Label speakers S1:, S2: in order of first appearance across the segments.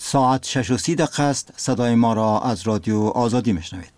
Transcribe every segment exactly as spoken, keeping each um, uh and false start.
S1: ساعت شش و سی دقیقه است. صدای ما را از رادیو آزادی میشنوید.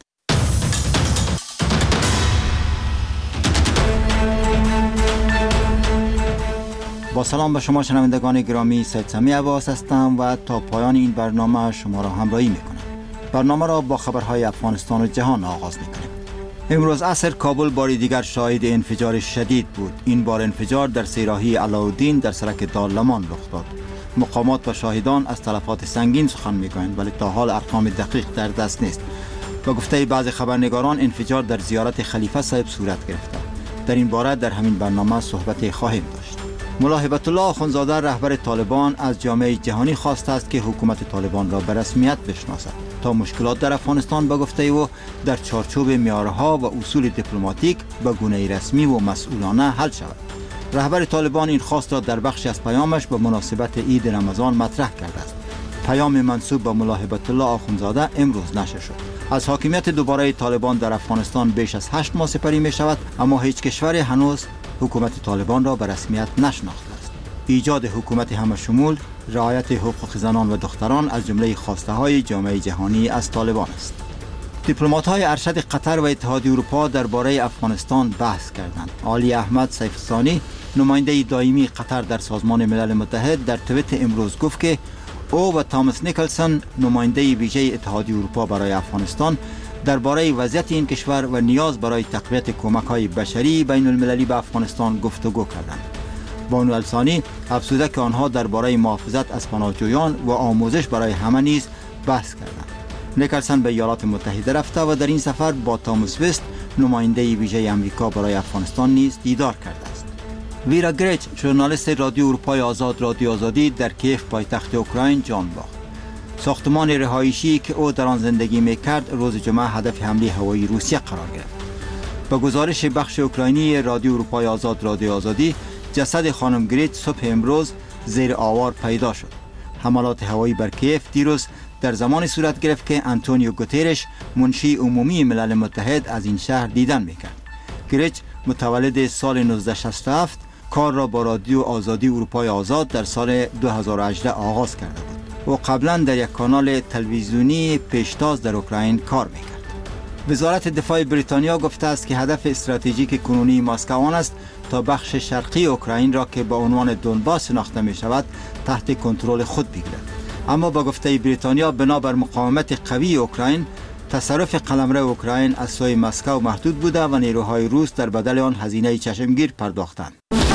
S1: با سلام به شما شنوندگان گرامی، سید سمی عباس هستم و تا پایان این برنامه شما را همراهی میکنم. برنامه را با خبرهای افغانستان و جهان آغاز میکنیم. امروز عصر کابل بار دیگر شاهد انفجار شدید بود. این بار انفجار در سیراهی علاءالدین در سرک دارلمان رخ داد. مقامات و شاهدان از تلفات سنگین سخن میگویند، ولی تا حال ارقام دقیق در دست نیست. با گفته بعضی خبرنگاران انفجار در زیارت خلیفه صاحب صورت گرفته. در این باره در همین برنامه صحبت خواهیم داشت. ملا هبت الله آخوندزاده رهبر طالبان از جامعه جهانی خواسته است که حکومت طالبان را به رسمیت بشناسد تا مشکلات در افغانستان به گفته او در چارچوب معیارها و اصول دیپلماتیک به گونه رسمی و مسئولانه حل شود. رهبر طالبان این خواست را در بخشی از پیامش به مناسبت عید رمضان مطرح کرده است. پیام منسوب به ملا هبت الله آخوندزاده امروز نشر شد. از حاکمیت دوباره طالبان در افغانستان بیش از هشت ماه سپری می شود، اما هیچ کشوری هنوز حکومت طالبان را به رسمیت نشناخته است. ایجاد حکومت همه شمول، رعایت حقوق زنان و دختران از جمله خواسته های جامعه جهانی از طالبان است. دیپلمات های ارشد قطر و اتحادیه اروپا درباره افغانستان بحث کردند. علی احمد سیف ثانی، نماینده دائمی قطر در سازمان ملل متحد، در توییت امروز گفت که او و تامس نیکلسون، نماینده ویژه اتحادیه اروپا برای افغانستان، درباره وضعیت این کشور و نیاز برای تقویت کمک‌های بشری بین المللی به افغانستان گفتگو کردند. بانو الثانی افزوده که آنها درباره محافظت از پناهجویان و آموزش برای همه نیز بحث کردند. نیکلسون به ایالات متحده رفته و در این سفر با تامس وست، نماینده ویژه آمریکا برای افغانستان نیز دیدار کرده است. ویرا گریچ، ژورنالیست رادیو اروپای آزاد رادیو آزادی در کیف پایتخت اوکراین جان باخت. ساختمان رهایشی که او در آن زندگی می‌کرد روز جمعه هدف حمله هوایی روسیه قرار گرفت. با گزارش بخش اوکراینی رادیو اروپای آزاد رادیو آزادی، جسد خانم گریچ صبح امروز زیر آوار پیدا شد. حملات هوایی بر کیف دیروز در زمان صورت گرفت که آنتونیو گوترش، منشی عمومی ملل متحد، از این شهر دیدن می‌کرد. گریچ متولد سال نوزده شصت و هفت کار را با رادیو آزادی اروپای آزاد در سال دو هزار و هجده آغاز کرده بود. و قبلا در یک کانال تلویزیونی پیشتاز در اوکراین کار میکرد. وزارت دفاع بریتانیا گفته است که هدف استراتژیک کنونی مسکو آن است تا بخش شرقی اوکراین را که به عنوان دونباس شناخته می شود تحت کنترل خود بگیرد. اما با گفته بریتانیا بنابر مقاومت قوی اوکراین، تصرف قلمرو اوکراین از سوی مسکو محدود بوده و نیروهای روس در بدل آن هزینه چشمگیر پرداختند.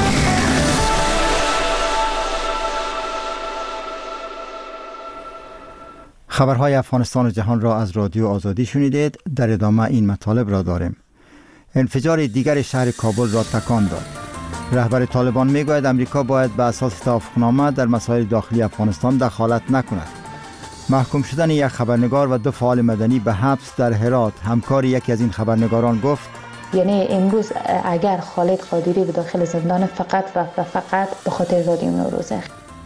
S1: خبرهای افغانستان و جهان را از رادیو آزادی شنیدید. در ادامه این مطالب را داریم. انفجار دیگر شهر کابل را تکان داد. رهبر طالبان میگوید امریکا باید به اساس توافقنامه در مسائل داخلی افغانستان دخالت نکند. محکوم شدن یک خبرنگار و دو فعال مدنی به حبس در هرات، همکار یکی از این خبرنگاران گفت:
S2: یعنی امروز اگر خالد قادری به داخل زندان فقط و فقط به خاطر رادیو نوروزه.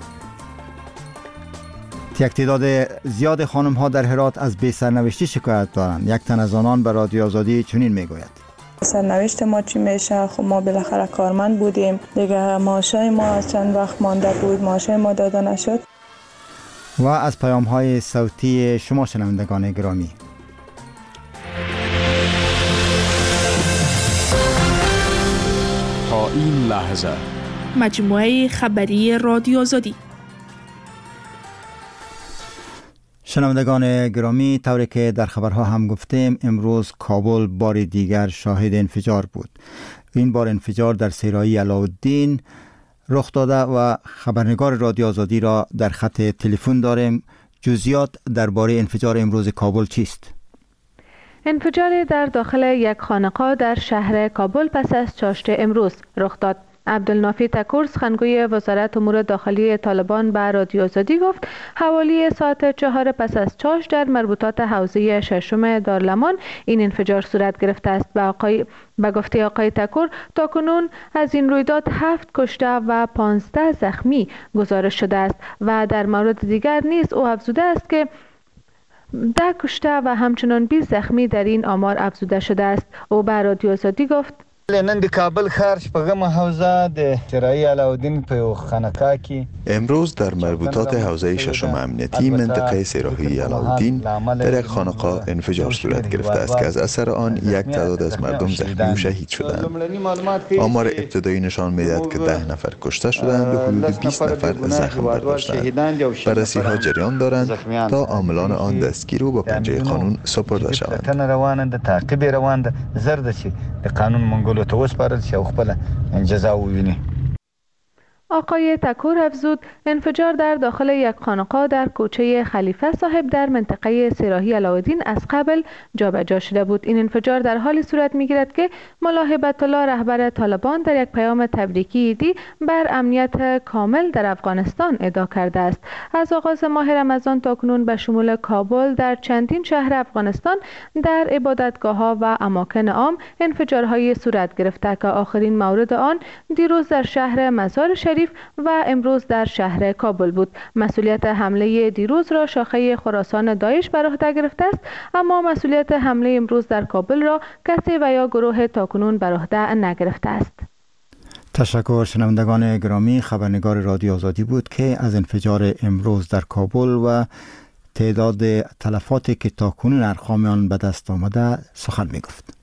S1: یک تعداد زیاد خانم ها در هرات از بی سرنوشتی شکایت دارند. یک تن از آنان به رادیو آزادی چنین میگوید:
S3: سرنوشت ما چی میشه؟ خب ما بالاخره کارمند بودیم دیگه، معاشای ما از چند وقت مانده بود، معاشای ما داده نشد.
S1: و از پیام های صوتی شما شنوندگان گرامی.
S4: تا این لحظه
S5: مجموعه خبری رادیو آزادی.
S1: شنوندگان گرامی، طوری که در خبرها هم گفتیم، امروز کابل بار دیگر شاهد انفجار بود. این بار انفجار در سیراهی علاءالدین رخ داده و خبرنگار رادیو آزادی را در خط تلفن داریم. جزئیات درباره انفجار امروز کابل چیست؟
S6: انفجار در داخل یک خانقاه در شهر کابل پس از چاشت امروز رخ داد. عبدالنافی تکور، سخنگوی وزارت امور داخلی طالبان، به رادیو آزادی گفت حوالی ساعت چهار پس از چاشت در مربوطات حوزه ششم دارلمان این انفجار صورت گرفته است. به آقای به گفته آقای تکور، تاکنون از این رویداد هفت کشته و پانزده زخمی گزارش شده است و در مورد دیگر نیز او افزوده است که ده کشته و همچنان بیست زخمی در این آمار افزوده شده است. او به رادیو آزادی گفت
S4: نن د کابل ښار شپږمه حوزه د چرایی علاءالدین په خانقاه کې
S7: امروز در مربوطات حوزه ششم امنیتی منطقه سراحی علاءالدین در یک خانقاه انفجار صورت گرفته است که از اثر آن یک تعداد از مردم زخمی و شهید شدند. آمار ابتدایی نشان می‌دهد که ده نفر کشته شدند و حدود بیست نفر زخم برداشتند. بررسی‌ها جریان دارند تا عاملان آن دستگیر و با پنجه قانون سپرده شوند.
S4: تن روان ده تعقیب روان ده زرد چی د قانون منګولو ته وسپارل شي او خپل جزا وویني.
S6: آقای تکور افزود انفجار در داخل یک خانقاه در کوچه خلیفه صاحب در منطقه سراحی علاءالدین از قبل جابجا شده بود. این انفجار در حالی صورت می‌گیرد که ملا هیبت الله رهبر طالبان در یک پیام تبریکی عیدی بر امنیت کامل در افغانستان ادعا کرده است. از آغاز ماه رمضان تا کنون به شمول کابل در چندین شهر افغانستان در عبادتگاه‌ها و اماکن عام انفجارهای صورت گرفته که آخرین مورد آن دیروز در شهر مزار شریف و امروز در شهر کابل بود. مسئولیت حمله دیروز را شاخه خراسان داعش بر عهده گرفته است، اما مسئولیت حمله امروز در کابل را کسی و یا گروه تاکنون بر عهده نگرفته است.
S1: تشکر. شنوندگان گرامی، خبرنگار رادیو آزادی بود که از انفجار امروز در کابل و تعداد تلفاتی که تاکنون ارقام آن به دست آمده سخن می گفت.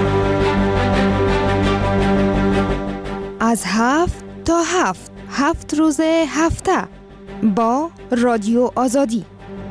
S8: از هفت تا هفت هفت روز هفته با رادیو آزادی.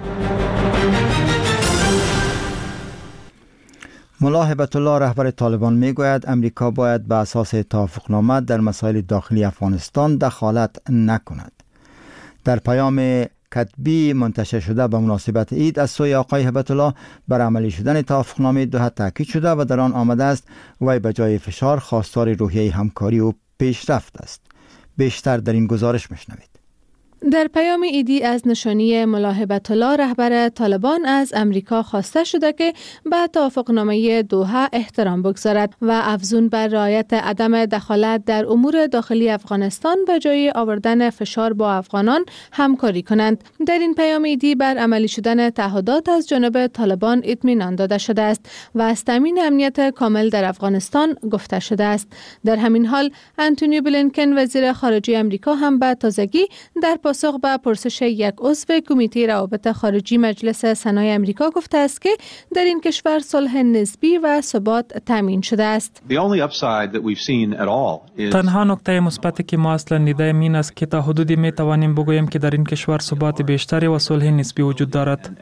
S1: ملا هیبت الله رهبر طالبان میگوید امریکا باید به اساس توافقنامه در مسائل داخلی افغانستان دخالت نکند. در پیام کتبی منتشر شده به مناسبت عید از سوی آقای هیبت الله بر عملی شدن توافقنامه دوحه تاکید شده و در آن آمده است وی به جای فشار خواستار روحیه همکاری و پیشرفت است. بیشتر در این گزارش میشنوید.
S6: در پیام عیدی از نشانی ملا هیبت الله رهبر طالبان از امریکا خواسته شده که به توافقنامه دوحه احترام بگذارد و افزون بر رعایت عدم دخالت در امور داخلی افغانستان به جای آوردن فشار با افغانان همکاری کنند. در این پیام عیدی بر عملی شدن تعهدات از جانب طالبان اطمینان داده شده است و از تامین امنیت کامل در افغانستان گفته شده است. در همین حال انتونی بلینکن وزیر خارجه امریکا هم به تازگی در پاسخ به پرسش یک عضو کمیته روابط خارجی مجلس سنای امریکا گفته است که در این کشور صلح نسبی و ثبات تامین شده است.
S9: تنها نکته مثبتی که ما اصلا دیدیم این است که تا حدودی می توانیم بگوییم که در این کشور ثبات بیشتری و صلح نسبی وجود دارد.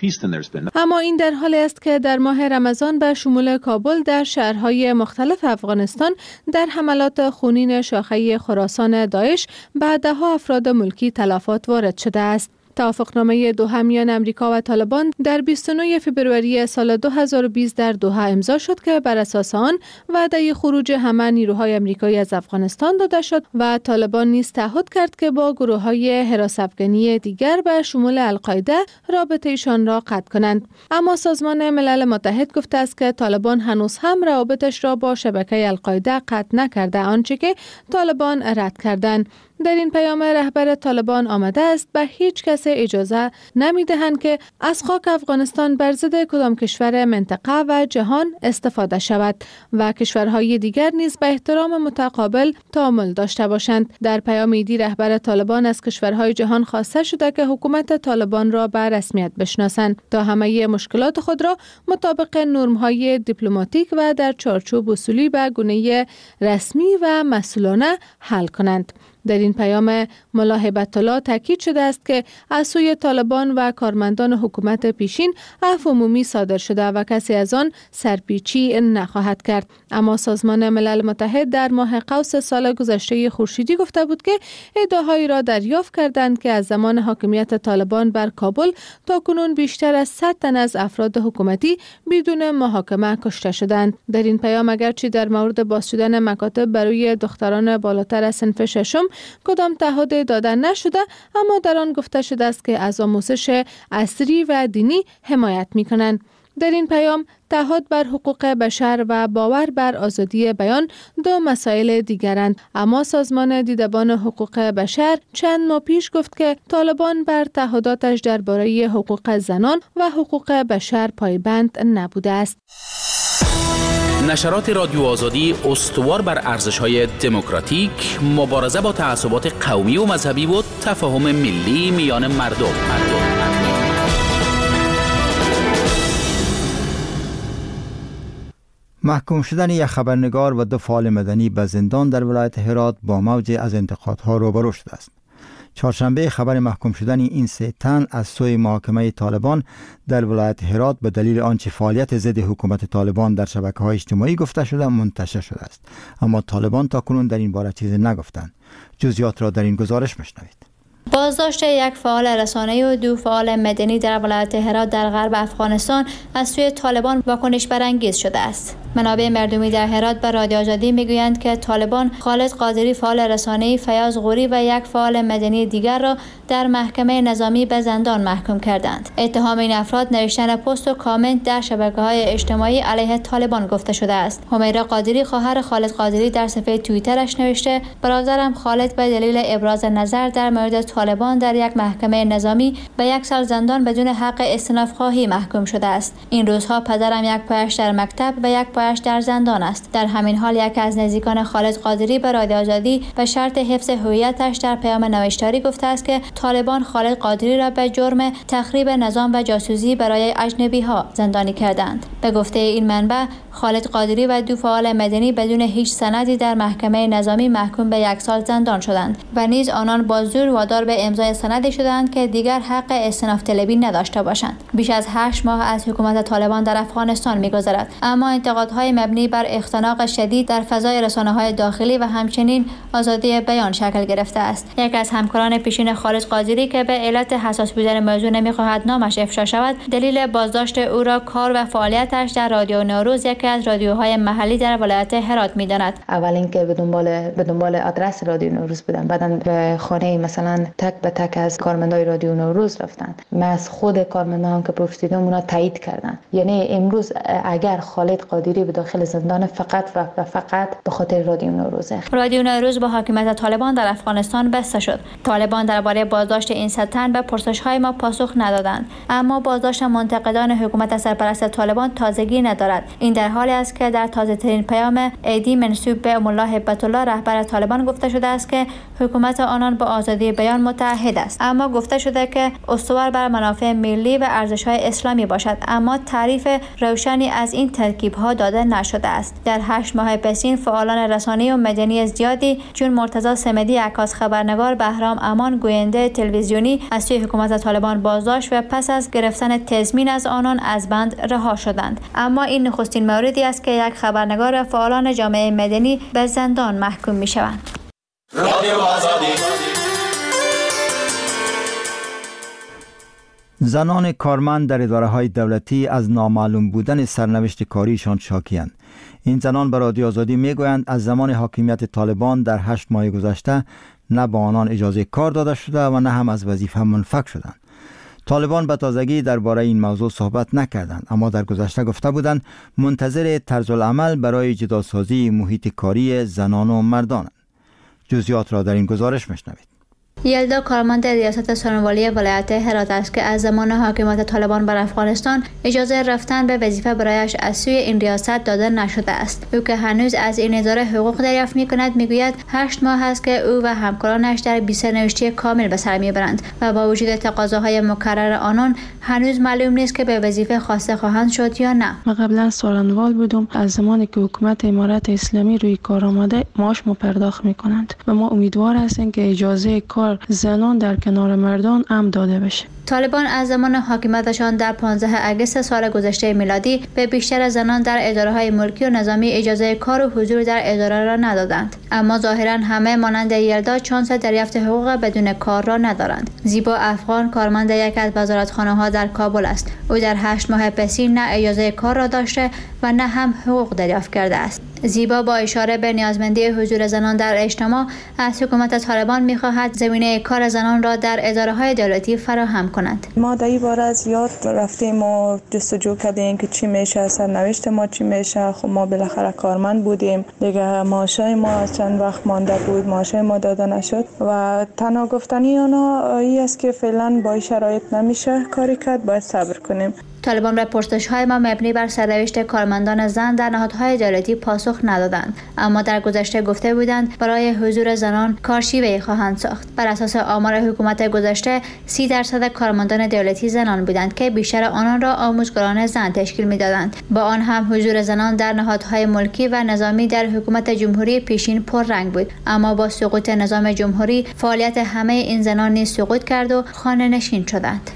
S6: اما این در حالی است که در ماه رمضان به شمول کابل در شهرهای مختلف افغانستان در حملات خونین شاخه خراسان داعش به ده‌ها افراد ملکی تلفات وارد شده است. توافقنامه دوحه میان امریکا و طالبان در بیست و نه فوریه سال دو هزار و بیست در دوحه امضا شد که بر اساس آن وعده خروج همه نیروهای امریکایی از افغانستان داده شد و طالبان نیز تعهد کرد که با گروه‌های حراس افغانی دیگر به شمول القاعده رابطه‌شان را قطع کنند. اما سازمان ملل متحد گفته است که طالبان هنوز هم روابطش را با شبکه القاعده قطع نکرده، آنچه که طالبان رد کردند. در این پیام رهبر طالبان آمده است به هیچ کس اجازه نمی‌دهند که از خاک افغانستان بر ضد کدام کشور منطقه و جهان استفاده شود و کشورهای دیگر نیز به احترام متقابل تعامل داشته باشند. در پیام عیدی رهبر طالبان از کشورهای جهان خواسته شده که حکومت طالبان را به رسمیت بشناسند تا همه مشکلات خود را مطابق نرم‌های دیپلماتیک و در چارچوب اصولی به گونه رسمی و مسئولانه حل کنند. در این پیام ملا هیبت الله تاکید شده است که از سوی طالبان و کارمندان حکومت پیشین عفو عمومی صادر شده و کسی از آن سرپیچی نخواهد کرد. اما سازمان ملل متحد در ماه قوس سال گذشته خورشیدی گفته بود که ادعاهایی را دریافت کردند که از زمان حاکمیت طالبان بر کابل تا کنون بیشتر از صد تن از افراد حکومتی بدون محاکمه کشته شدند. در این پیام اگرچه در مورد باز شدن مکاتب برای دختران بالاتر از صنف ششم کدام تعهد داده نشده، اما در آن گفته شده است که از آموزش عصری و دینی حمایت می کنند. در این پیام تعهد بر حقوق بشر و باور بر آزادی بیان دو مسائل دیگرند، اما سازمان دیدبان حقوق بشر چند ماه پیش گفت که طالبان بر تعهداتش درباره حقوق زنان و حقوق بشر پایبند نبوده است.
S10: نشرات رادیو آزادی استوار بر ارزش‌های دموکراتیک، مبارزه با تعصبات قومی و مذهبی و تفاهم ملی میان مردم. مردم.
S1: محکوم شدن یک خبرنگار و دو فعال مدنی به زندان در ولایت هرات با موج از انتقادها روبرو شده است. چهارشنبه خبر محکوم شدن این سه تن از سوی محاکمه طالبان در ولایت هرات به دلیل آنچه فعالیت ضد حکومت طالبان در شبکه‌های اجتماعی گفته شده منتشر شده است، اما طالبان تاکنون در این باره چیزی نگفتند. جزئیات را در این گزارش میشنوید.
S11: بازداشت یک فعال رسانه‌ای و دو فعال مدنی در ولایت هرات در غرب افغانستان از سوی طالبان واکنش برانگیز شده است. منابع مردمی در هرات به رادیو آزادی میگویند که طالبان خالد قادری فعال رسانه‌ای، فیاض غوری و یک فعال مدنی دیگر را در محکمه نظامی به زندان محکوم کردند. اتهام این افراد نوشتن پست و کامنت در شبکه‌های اجتماعی علیه طالبان گفته شده است. همیرا قادری خواهر خالد قادری در صفحه توییترش نوشته: برادرم خالد به دلیل ابراز نظر در مورد طالبان در یک محکمه نظامی به یک سال زندان بدون حق استئناف خواهی محکوم شده است. این روزها پدرم یک پایش در مکتب و یک پایش در زندان است. در همین حال یک از نزدیکان خالد قادری به رادیو آزادی به شرط حفظ هویتش در پیام نوشتاری گفته است که طالبان خالد قادری را به جرم تخریب نظام و جاسوسی برای اجنبی ها زندانی کردند. به گفته این منبع، خالد قادری و دو فعال مدنی بدون هیچ سندی در محکمه نظامی محکوم به یک سال زندان شدند و نیز آنان با زور وادار به امضای سندی شدند که دیگر حق استئناف طلبی نداشته باشند. بیش از هشت ماه از حکومت طالبان در افغانستان می‌گذرد، اما انتقادهای مبنی بر اختناق شدید در فضای رسانه‌های داخلی و همچنین آزادی بیان شکل گرفته است. یک از همکاران پیشین خالد قادری که به علت حساس بودن موضوع نمی‌خواهد نامش افشا شود، دلیل بازداشت او را کار و فعالیتش در رادیو نوروز، یکی از رادیوهای محلی در ولایت هرات می‌داند.
S2: اول اینکه به دنبال به دنبال آدرس رادیو نوروز بودن، بعداً به خانه مثلا تک به تک از کارمندای رادیو نوروز رفتن. من از خود کارمندان هم که پرسیدم اونا تایید کردن. یعنی امروز اگر خالد قادری به داخل زندان فقط و فقط به خاطر رادیو نوروزه.
S11: رادیو نوروز با حاکمیت طالبان در افغانستان بسته شد. طالبان درباره بازداشت این ستن به پرسش‌های ما پاسخ ندادند، اما بازداشت منتقدان حکومت سرپرست طالبان تازگی ندارد. این در حالی است که در تازه‌ترین پیام ایدی منسوب به ام الله هبت الله رهبر طالبان گفته شده است که حکومت آنان با آزادی بیان متحد است، اما گفته شده که استوار بر منافع ملی و ارزش‌های اسلامی باشد، اما تعریف روشنی از این ترکیب‌ها داده نشده است. در هشت ماه پسین فعالان رسانه‌ای و مدنی زیادی چون مرتضی صمدی عکاس، خبرنگار بهرام امان، گوینده تلویزیونی از سوی حکومت طالبان بازداشت و پس از گرفتن تضمین از آنان از بند رها شدند. اما این نخستین موردی است که یک خبرنگار و فعالان جامعه مدنی به زندان محکوم می‌شوند. رادیو آزادی.
S1: زنان کارمند در اداره‌های دولتی از نامعلوم بودن سرنوشت کاریشان شاکی‌اند. این زنان به رادیو آزادی میگویند از زمان حاکمیت طالبان در هشت ماه گذشته نه به آنان اجازه کار داده شده و نه هم از وظیفه منفک شدند. طالبان به تازگی درباره این موضوع صحبت نکردند، اما در گذشته گفته بودند منتظر طرز العمل برای جداسازی محیط کاری زنان و مردانند. جزئیات را در این گزارش میشنوید.
S11: یلدا کارمند ریاست سرنوالی ولایت هرات است که از زمان حاکمیت طالبان بر افغانستان اجازه رفتن به وظیفه برایش از سوی این ریاست داده نشده است. او که هنوز از این اداره حقوق دریافت می‌کند میگوید هشت ماه است که او و همکارانش در بی سرنوشتی کامل به سر میبرند و با وجود تقاضاهای مکرر آنان هنوز معلوم نیست که به وظیفه خواسته خواهند شد یا نه.
S12: ما قبلا سالنوال بودم، از زمانی که حکومت امارت اسلامی روی کار آمده ماش ما پرداخت می‌کنند و ما امیدوار هستیم که اجازه کار زنان در کنار مردان هم داده بشه.
S11: طالبان از زمان حاکمیتشان در پانزده اگست سال گذشته میلادی به بیشتر زنان در اداره‌های ملکی و نظامی اجازه کار و حضور در اداره را ندادند، اما ظاهراً همه مانند یلدا چانس دریافت حقوق بدون کار را ندارند. زیبا افغان کارمند یک از وزارتخانه‌ها در کابل است. او در هشت ماه پسین نه اجازه کار را داشته و نه هم حقوق دریافت کرده است. زیبا با اشاره به نیازمندی حضور زنان در اجتماع از حکومت طالبان می‌خواهد زمینه کار زنان را در اداره‌های دولتی فراهم کند.
S3: ما در این باره زیاد رفتیم و جستجو کردیم که چی میشه، سرنوشت ما چی میشه. خب ما بالاخره کارمند بودیم دیگه، معاشای ما چند وقت مانده بود، معاشای ما داده نشد و تنها گفتنی اونا این است که فعلا با شرایط نمیشه کاری کرد، باید صبر کنیم.
S11: طالبان به پرسش‌های ما مبنی بر سرنوشت کارمندان زن در نهادهای دولتی پاسخ ندادند، اما در گذشته گفته بودند برای حضور زنان کارشیوه‌ای خواهند ساخت. بر اساس آمار حکومت گذشته سی درصد کارمندان دولتی زنان بودند که بیشتر آنان را آموزگاران زن تشکیل می‌دادند. با آن هم حضور زنان در نهادهای ملکی و نظامی در حکومت جمهوری پیشین پررنگ بود، اما با سقوط نظام جمهوری فعالیت همه این زنان نیز سقوط کرد و خانه نشین شدند.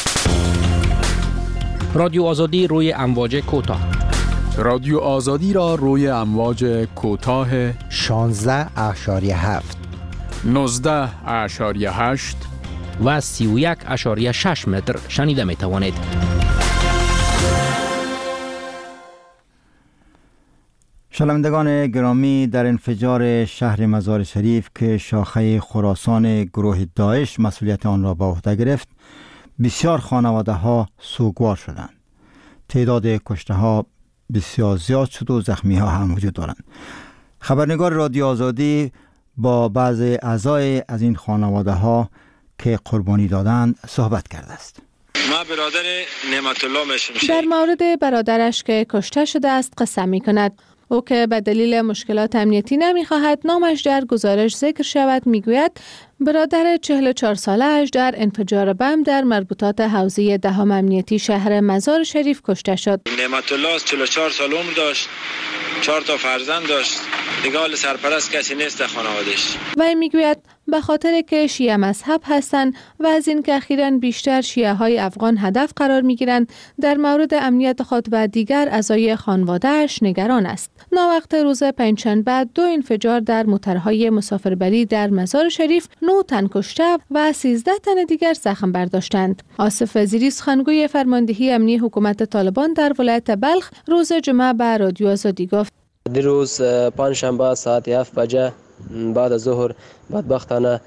S13: رادیو آزادی روی امواج کوتاه.
S14: رادیو آزادی را روی امواج کوتاه
S15: شانزده اشاریه هفت،
S14: نوزده اشاریه هشت
S13: و سی و یک اشاریه شش متر شنیده می توانید.
S1: شنوندگان گرامی، در انفجار شهر مزار شریف که شاخه خراسان گروه داعش مسئولیت آن را به عهده گرفت، بسیار خانواده ها سوگوار شدند. تعداد کشته ها بسیار زیاد شد و زخمی ها هم وجود دارند. خبرنگار رادیو آزادی با بعضی اعضای از این خانواده ها که قربانی دادند صحبت کرده است.
S16: ما برادر نعمت الله میشم.
S6: در مورد برادرش که کشته شده است قصه می کند. او که به دلیل مشکلات امنیتی نمی‌خواهد نامش در گزارش ذکر شود میگوید برادر چهل و چهار ساله‌اش در انفجار بم در مربوطات حوزه دهم امنیتی شهر مزار شریف کشته شد.
S16: نعمت الله چهل و چهار سال عمر داشت، چهار تا فرزند داشت، دیگه حال سرپرست کسی نیست در خانواده‌اش.
S6: و میگوید به خاطر که شیعه مذهب هستند و از این که اخیراً بیشتر شیعه های افغان هدف قرار میگیرند، در مورد امنیت خود و دیگر اعضای خانواده‌اش نگران است. ناوقت روز پنجشنبه دو انفجار در موترهای مسافربری در مزار شریف نه تن کشته و سیزده تن دیگر زخم برداشتند. آصف وزیری سخنگوی فرماندهی امنی حکومت طالبان در ولایت بلخ روز جمعه به رادیو آزادی گفت:
S17: دیروز پنجشنبه ساعت هفت بجه بعد از ظهر بدبختانه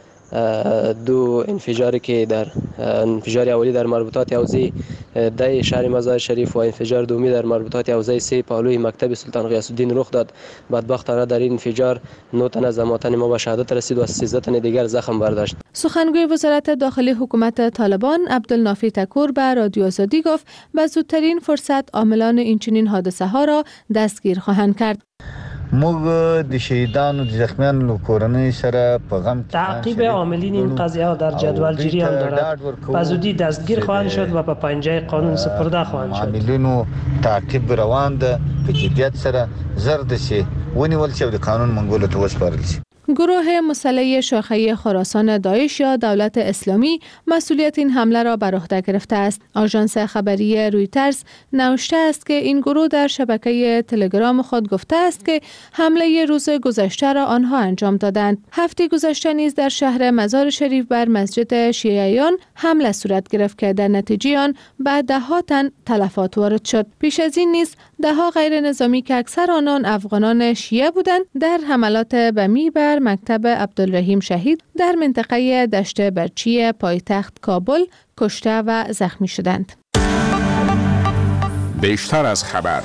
S17: دو انفجاری که در انفجار اولی در مربوطات حوزه ده شهر مزار شریف و انفجار دومی در مربوطات حوزه سه پالوی مکتب سلطان غیاث الدین رخ داد. بدبختانه در این انفجار نه تن از امواتن ما به شهادت رسید و سیزده تن دیگر زخم برداشت.
S6: سخنگوی وزارت داخلی حکومت طالبان عبدالنافی تکور به رادیو آزادی گفت به زودترین فرصت عاملان این چنین حادثه ها را دستگیر خواهند کرد.
S4: موږ د شهیدانو د زخمیانو کورنۍ سره په غم
S18: تعقیب عاملین این قضیه در جدول جریان دارد. به زودی دستگیر خواهند شد و به پنجه قانون سپرده خواهند شد.
S4: عاملینو تعقیب روان ده، په جدیت سره زر دسي ونیول شي او د قانون منګولو ته وسپارل شي.
S6: گروه مسلح شاخه خراسان داعش یا دولت اسلامی مسئولیت این حمله را بر عهده گرفته است. آژانس خبری رویترز نوشته است که این گروه در شبکه تلگرام خود گفته است که حمله روز گذشته را آنها انجام دادند. هفته گذشته نیز در شهر مزار شریف بر مسجد شیعیان حمله صورت گرفت که در نتیجه آن به ده ها تن تلفات وارد شد. پیش از این نیز ده ها غیر نظامی که اکثر آنان افغانان شیعه بودند در حملات بمی بر مکتب عبدالرحیم شهید در منطقه دشت برچی پایتخت کابل کشته و زخمی شدند.
S14: بیشتر از خبر.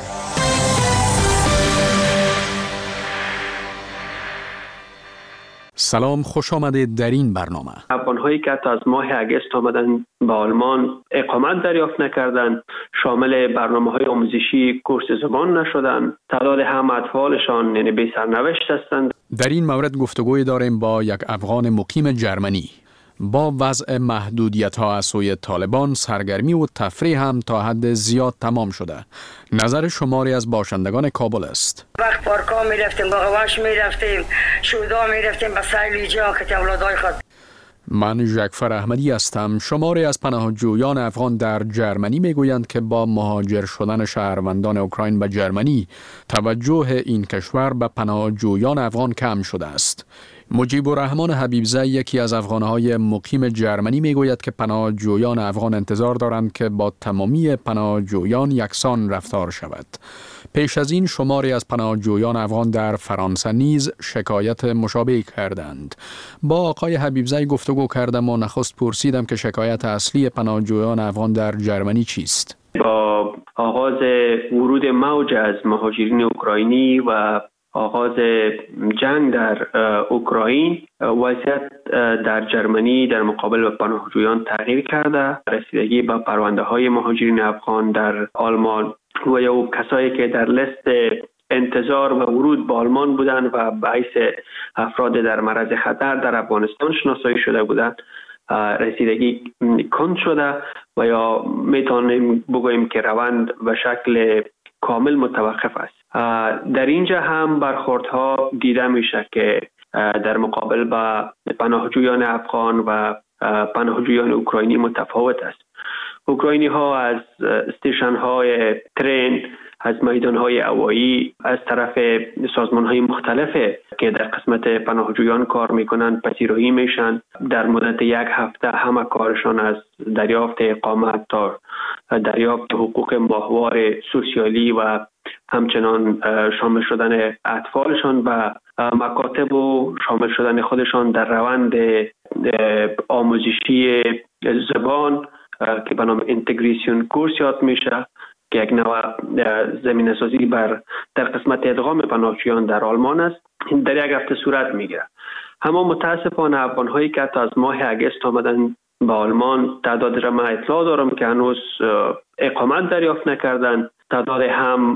S14: سلام، خوش آمدید در این برنامه.
S19: افغان‌هایی که حتی از ماه اگست آمدن به آلمان اقامت دریافت نکردند، شامل برنامه‌های آموزشی کورس زبان نشدند، تعداد هم اطفالشان یعنی بی سرنوشت هستند.
S14: در این مورد گفتگوی داریم با یک افغان مقیم جرمنی. با وضع محدودیت‌ها از سوی طالبان سرگرمی و تفریح هم تا حد زیاد تمام شده. نظر شماری از باشندگان کابل است.
S20: وقت پارکا می‌رفتیم، باغواش می‌رفتیم، شودا می‌رفتیم به سیل جا که اولادای خود.
S14: من ژکفر احمدی هستم. شماری از پناهجویان افغان در جرمنی میگویند که با مهاجر شدن شهروندان اوکراین به جرمنی توجه این کشور به پناهجویان افغان کم شده است. مجیب الرحمن حبیبزی یکی از افغانهای مقیم جرمنی میگوید که پناهجویان افغان انتظار دارند که با تمامی پناهجویان یکسان رفتار شود. پیش از این شماری از پناهجویان افغان در فرانسه نیز شکایت مشابه کردند. با آقای حبیبزی گفتگو کردم و نخست پرسیدم که شکایت اصلی پناهجویان افغان در جرمنی چیست؟
S19: با آغاز ورود موج از مهاجرین اوکراینی و آغاز جنگ در اوکراین وضعیت در جرمنی در مقابل پناهجویان تغییر کرده. رسیدگی به پرونده های مهاجرین افغان در آلمان و یا کسایی که در لیست انتظار و ورود به آلمان بودند و باعث افراد در معرض خطر در افغانستان شناسایی شده بودند رسیدگی کند شده و یا میتونیم بگوییم که روند به شکل کامل متوقف است. در اینجا هم برخوردها دیده میشه که در مقابل با پناهجویان افغان و پناهجویان اوکراینی متفاوت است. اوکراینی ها از استیشن های ترین، از میدان های هوایی، از طرف سازمان های مختلف که در قسمت پناهجویان کار میکنند پذیرایی میشن. در مدت یک هفته همه کارشان از دریافت اقامت تا دریافت حقوق ماهوار سوسیالی و همچنان شامل شدن اطفالشان و مکاتب و شامل شدن خودشان در روند آموزشی زبان که به نام اینتگریشن کورس یاد میشه که یک نوع زمینه سازی بر در قسمت ادغام پناهجویان در آلمان است. در یک هفته صورت میگیره. اما متاسفانه افغان‌هایی که تا از ماه اگست آمدن به آلمان تعداد را من اطلاع دارم که هنوز اقامت دریافت نکردن. تعداد هم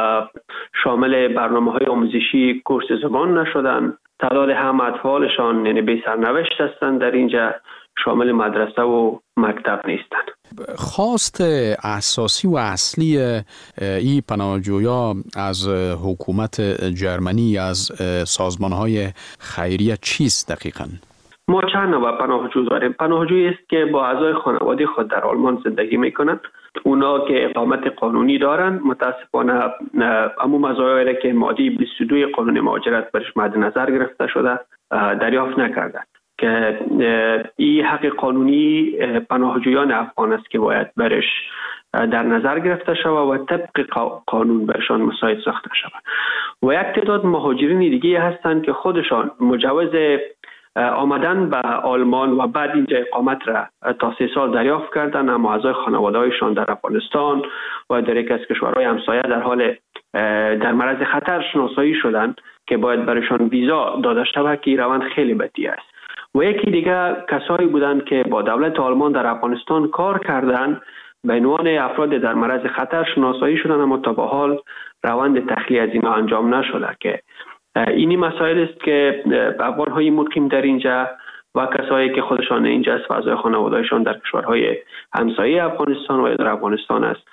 S19: شامل برنامه‌های آموزشی کورس زبان نشدن. تعداد هم اطفالشان یعنی بی سرنوشت هستند در اینجا، شامل مدرسه و مکتب نیستند.
S14: خواست اساسی و اصلی این پناهجویا از حکومت جرمنی، از سازمان‌های خیریه چیست دقیقاً؟
S19: ما چند نوع پناهجو داریم. پناهجویی است که با اعضای خانواده خود در آلمان زندگی میکنند. اونا که اقامت قانونی دارند متاسفانه اما مزایایی که ماده بیست و دو قانون مهاجرت برش مد نظر گرفته شده دریافت نکردند که این حق قانونی پناهجویان افغان است که باید برش در نظر گرفته شود و طبق قانون برشان مساعد ساخته شود. و یک تعداد مهاجرین دیگه هستند که خودشان مجوز آمدن به آلمان و بعد اینجا اقامت را تا سه سال دریافت کردن، اما اعضای خانواده‌هایشان در افغانستان و در یک از کشورهای همسایه در حال در معرض خطر شناسایی شدند که باید برایشان ویزا داده شود که این روند خیلی بدی است. و یکی دیگه کسایی بودند که با دولت آلمان در افغانستان کار کردند، به عنوان افراد در معرض خطر شناسایی شدند، اما تا به حال روند تخلیه از اینها انجام نشده که اینی مسائل است که افغان‌های مقیم در اینجا و کسایی که خودشان اینجا است و اعضای خانواده‌هایشان در کشورهای همسایه افغانستان و در افغانستان است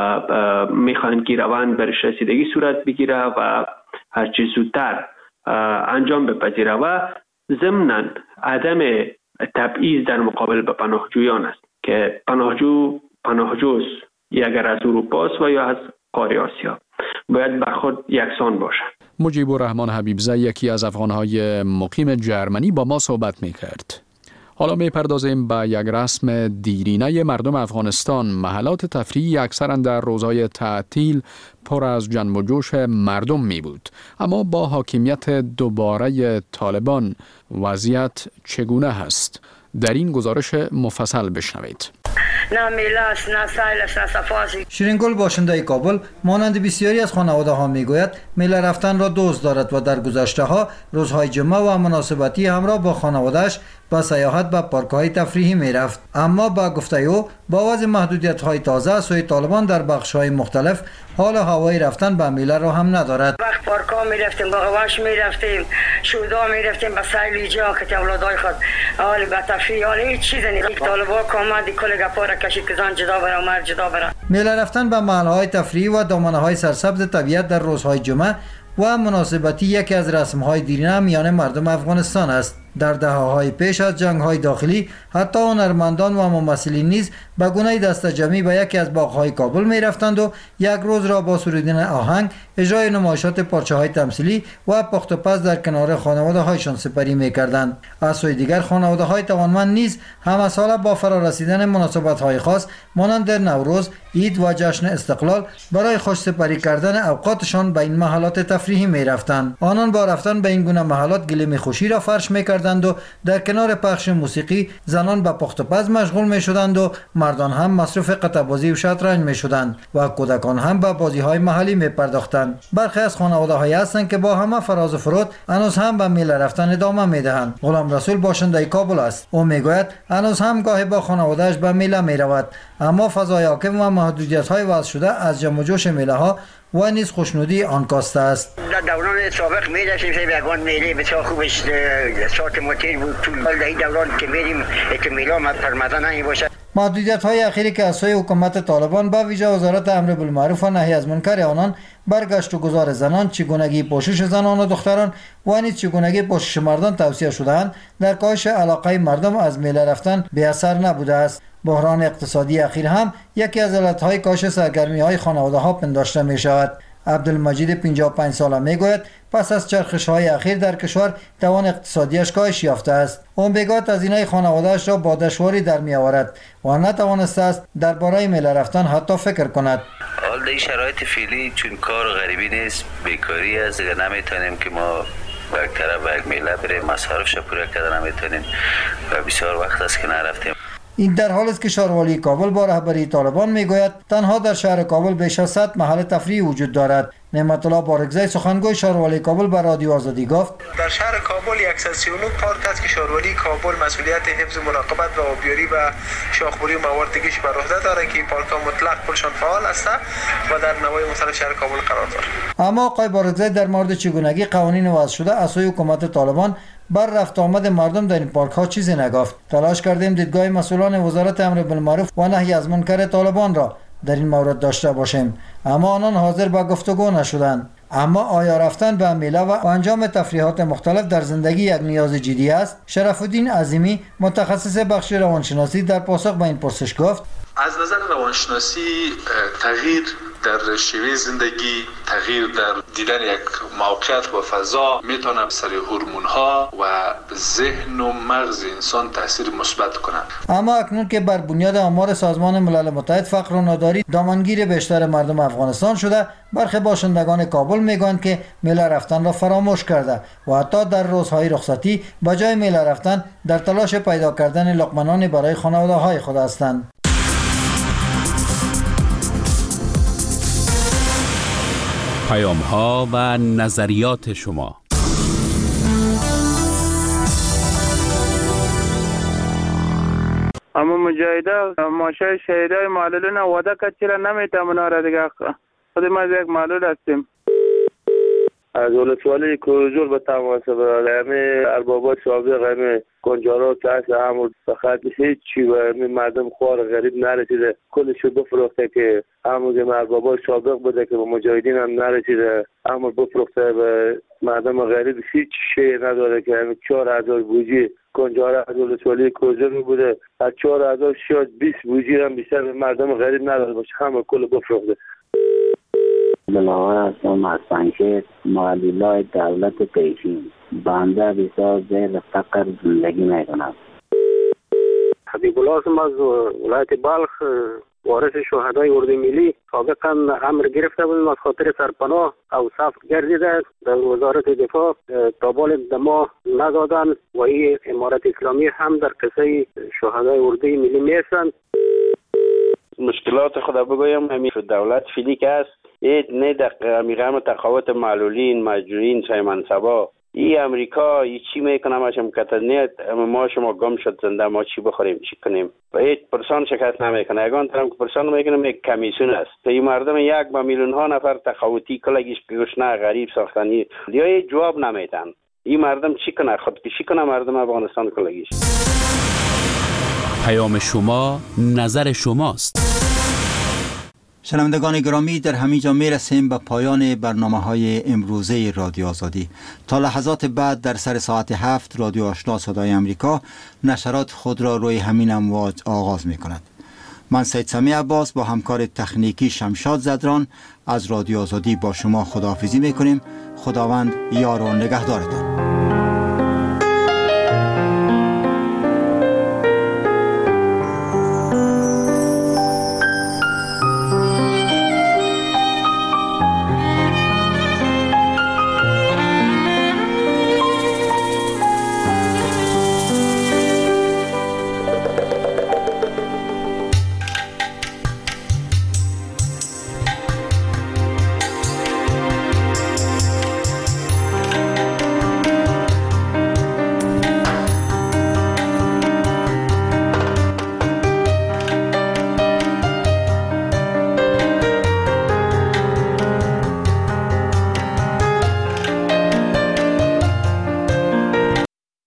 S19: میخواهند که روند برش رسیدگی صورت بگیره و هر چیز زودتر انجام بپذیره و ضمناً عدم تبعیض در مقابل به پناهجویان است که پناهجو پناهجوست اگر از اروپا است و یا از قاره آسیا باید برخورد یکسان باشد.
S14: مجیب الرحمن حبیبزاده یکی از افغان‌های مقیم جرمنی با ما صحبت می‌کرد. حالا می‌پردازیم به یک رسم دیرینه مردم افغانستان. محلات تفریحی اکثراً در روزهای تعطیل پر از جنب و جوش مردم می بود. اما با حاکمیت دوباره طالبان وضعیت چگونه هست؟ در این گزارش مفصل بشنوید.
S20: نه میلاس، نه سایلس، نه صفاسی.
S21: شیرینگل باشنده کابل مانند بسیاری از خانواده ها می گوید میل رفتن را دوست دارد و در گذشته ها روزهای جمعه و مناسبتی همراه با خانوادهش با سیاحت به پارک های تفریحی می رفت. اما با گفته او با وضع محدودیت های تازه سوی طالبان در بخش های مختلف حال و هوای رفتن به میله را هم ندارد.
S20: وقت پارک ها می رفتیم، با غواش می رفتیم، شودا می رفتیم، با سایلی جا که اولادای خود حال به تفریح حال هیچ چیز نیست. طالبا کامدی کل گپا را کشید که زن جدا برا مرد جدا برا. میله رفتن به محل های تفریحی و دامنه های سرسبز طبیعت در روزهای جمعه و مناسبتی یکی از رسم های دیرینه میان مردم افغانستان است. در دهه‌های پیش از جنگ‌های داخلی حتی هنرمندان و ممثلین نیز به گونه دست جمعی به یکی از باغ‌های کابل می‌رفتند و یک روز را با سرودن آهنگ، اجرای نمایشات پارچه‌های تمثیلی و پخت و پز در کنار خانواده‌هایشان سپری می‌کردند. از سوی دیگر خانواده‌های توانمند نیز همه ساله با فرارسیدن مناسبت‌های خاص مانند نوروز، عید و جشن استقلال برای خوش سپری کردن اوقاتشان به این محلات تفریحی می‌رفتند. آنان با رفتن به این گونه محلات گلیم خوشی را فرش می‌کردند
S21: کردند و در کنار پخش موسیقی زنان به پخت و پز مشغول می شدند و مردان هم مصروف قطع بازی و شطرنج می شدند و کودکان هم به بازی های محلی می پرداختند. برخی از خانواده هایی هستند که با همه فراز و فرود هنوز هم به میله رفتن ادامه می دهند. غلام رسول باشنده کابل است. او می گوید هنوز هم گاهی با خانواده‌اش به میله می رود، اما فضای حاکم و محدودیت های وضع شده از جمع و جوش میله ها و نیز خوشنودی آن کاسته است.
S5: در دوران سابق می داشتیم که یگان میله بسیار خوبش ساعت متر بود. طول در این دوران که میریم که میله ما پرمزه نمی باشد.
S21: محدودیت های اخیری که از سوی حکومت طالبان به ویژه وزارت امر بالمعروف و نهی از منکر آنان برگشت و گذار زنان، چگونگی پوشش زنان و دختران و نیز چگونگی پوشش مردان توصیه شده‌اند، در کاهش علاقه مردم از میله رفتن بی اثر نبوده است. بحران اقتصادی اخیر هم یکی از علتهای کاهش سرگرمی های خانواده ها پنداشته می شود. عبدالمجید پنجاه و پنج ساله می گوید پس از چرخش های اخیر در کشور توان اقتصادیش کاهش یافته است. اون بیگات از اینای خانواده‌اش را با دشواری در می آورد و نتوانسته است درباره میله رفتن حتی فکر کند.
S22: حال در این شرایط فعلی چون کار غریبی نیست، بیکاری است، دیگه نمیتونیم که ما به یک طرف به یک میله بریم، مصارفش پورا کردن نمیتونیم و بسیار وقت است که نرفتیم.
S21: این در حال است که شهروالی کابل با رهبری طالبان میگوید تنها در شهر کابل بیش از صد محل تفریحی وجود دارد. نعمت الله بارگزی سخنگوی شهروالی کابل به رادیو آزادی گفت
S23: در شهر کابل صد و سی و نه پارک است که شهروالی کابل مسئولیت حفظ مراقبت و آبیاری و شاخبری و موارد دیگه بر عهده داره که پارک ها مطلق کلشان فعال است و در نواحی مختلف شهر کابل قرار دارد.
S21: اما آقای بارگزی در مورد چگونگی قوانین وضع شده از سوی حکومت طالبان بر رفت آمد مردم در این پارک ها چیزی نگفت. تلاش کردیم دیدگاه مسئولان وزارت امر بالمعروف و نهی از منکر طالبان را در این مورد داشته باشیم، اما آنان حاضر به گفتگو نشدند. اما آیا رفتن به میله و انجام تفریحات مختلف در زندگی یک نیاز جدی است؟ شرف الدین عظیمی متخصص بخش روانشناسی در پاسخ به این پرسش گفت
S24: از نظر روانشناسی تغییر در شیوه زندگی، تغییر در دیدن یک موقعیت و فضا میتونه سر هورمون ها و ذهن و مغز انسان تاثیر مثبت کنند.
S21: اما اکنون که بر بنیاد آمار سازمان ملل متحد فقر و ناداری دامنگیر بیشتر مردم افغانستان شده، برخی باشندگان کابل میگویند که میله رفتن را فراموش کرده و حتی در روزهای رخصتی به جای میله رفتن در تلاش پیدا کردن لقمه‌نانی برای خانواده های خود هستند.
S10: پیام ها و نظریات شما.
S25: اما مجاهده ماشای شهیدای معلولین وعده کرد چرا نمیتونه را دیگه خود ما یک معلول هستیم.
S26: از ولسوالی کوزور به تماس برای همه اربابات سابق همه کنجارا که هست همون فقط هیچ چی و همه مردم خوار غریب نرسیده کلشو بفروخته که همون اربابات سابق بوده که به مجاهدین هم نرسیده همون بفروخته به مردم غریب هیچ شی نداره که همه چهار هزار بوجی کنجارا از ولسوالی کوزور بوده از چهار هزار شاید بیست بوجی هم بیشتر به مردم غریب نداره باشه همه کل بفروخته.
S27: بلاور هستم از پنکه معلولای دولت پیشین بنده بسیار زیر فقر زندگی میکنم.
S28: حبیب الله هستم از ولایت بلخ وارث شهدای اردوی ملی. سابقا امر گرفته بودیم از خاطر سرپناه او صف گردیده در وزارت دفاع تابال دما ندادن و این امارت اسلامی هم در قصه شهدای اردوی ملی میستند.
S29: مشکلات خدا بگویم همین دولت فیلی که است این نه در میگم تقاوت معلولین مجبورین سای منصبا این امریکا ای چی میکنه ما شم کتنیت ما شما گم شد زنده ما چی بخوریم چی کنیم و هیچ پرسان شکست نمیکنه یگان طرف که پرسان میکنم یک کمیسیون است تا این مردم یک با میلیون ها نفر تقاوتی کلگیش گشنه غریب ساختنی یا جواب نمیدن این مردم چی کنه خودکشی کنه مردم افغانستان کلگیش.
S10: پیام شما نظر شماست.
S1: شنوندگان گرامی در همینجا میرسیم به پایان برنامه های امروزه رادیو آزادی. تا لحظات بعد در سر ساعت هفت رادیو آشنا صدای امریکا نشرات خود را روی همین امواج آغاز می کند. من سید سمی عباس با همکار تکنیکی شمشاد زدران از رادیو آزادی با شما خداحافظی می کنیم. خداوند یار و نگهدارتان.